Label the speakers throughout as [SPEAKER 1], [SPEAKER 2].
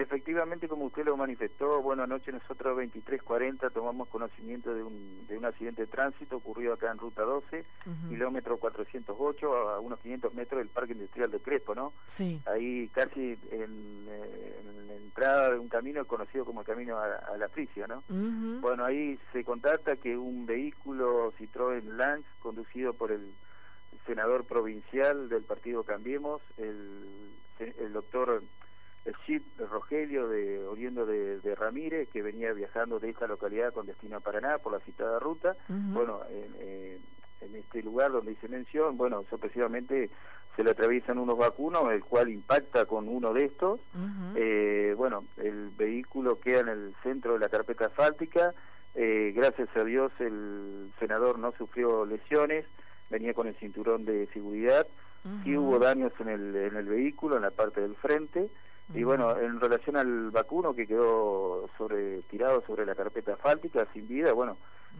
[SPEAKER 1] efectivamente, como usted lo manifestó, bueno, anoche nosotros 23:40 tomamos conocimiento de un accidente de tránsito ocurrido acá en Ruta 12, kilómetro 408, a unos 500 metros del Parque Industrial de Crespo, ¿no?
[SPEAKER 2] Sí.
[SPEAKER 1] Ahí casi en la entrada de un camino conocido como el camino a la Frisia, ¿no? Bueno, ahí se contacta que un vehículo Citroën Lance, conducido por el senador provincial del partido Cambiemos, el doctor Chip Rogelio, oriundo de Ramírez, que venía viajando de esta localidad con destino a Paraná por la citada ruta. Bueno, en este lugar donde hice mención, bueno, sorpresivamente se le atraviesan unos vacunos, el cual impacta con uno de estos. Bueno, el vehículo queda en el centro de la carpeta asfáltica. Gracias a Dios el senador no sufrió lesiones, venía con el cinturón de seguridad. Sí hubo daños en el vehículo, en la parte del frente. Y bueno, en relación al vacuno que quedó tirado sobre la carpeta asfáltica, sin vida, bueno,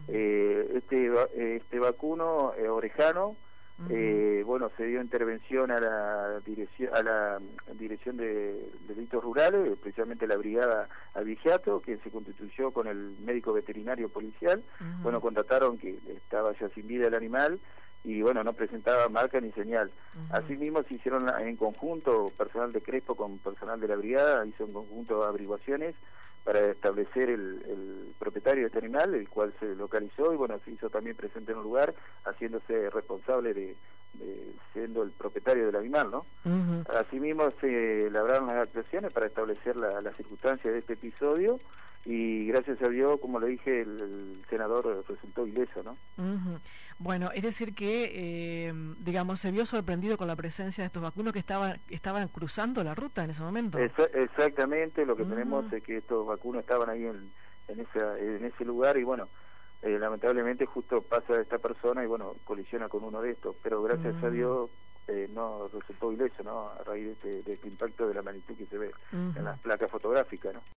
[SPEAKER 1] este vacuno orejano, bueno, se dio intervención a la dirección de delitos rurales, precisamente la brigada Abigeato, que se constituyó con el médico veterinario policial. Bueno, constataron que estaba ya sin vida el animal y bueno, no presentaba marca ni señal. Asimismo se hicieron en conjunto, personal de Crespo con personal de la brigada, hizo en conjunto averiguaciones para establecer el propietario de este animal, el cual se localizó y bueno, se hizo también presente en un lugar, haciéndose responsable de siendo el propietario del animal, ¿no? Asimismo se labraron las actuaciones para establecer las circunstancias de este episodio y gracias a Dios, como le dije, el senador resultó ileso, ¿no?
[SPEAKER 2] Bueno, es decir que, digamos, se vio sorprendido con la presencia de estos vacunos que estaban cruzando la ruta en ese momento.
[SPEAKER 1] Exactamente, lo que tenemos es que estos vacunos estaban ahí en ese lugar y bueno, lamentablemente justo pasa esta persona y bueno, colisiona con uno de estos, pero gracias a Dios no resultó ileso, ¿no? A raíz de este impacto de la magnitud que se ve en las placas fotográficas, ¿no?